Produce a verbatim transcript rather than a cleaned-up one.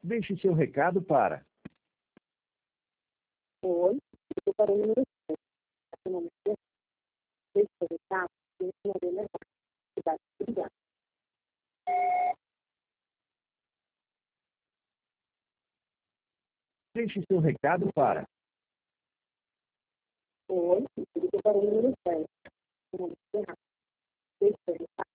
Deixe seu recado para... Oi, eu para o número sete. Aqui no momento, deixe seu recado e eu vou levar. Obrigada. Deixe seu recado para... Oi, eu para o número sete. Aqui no momento, deixe seu recado.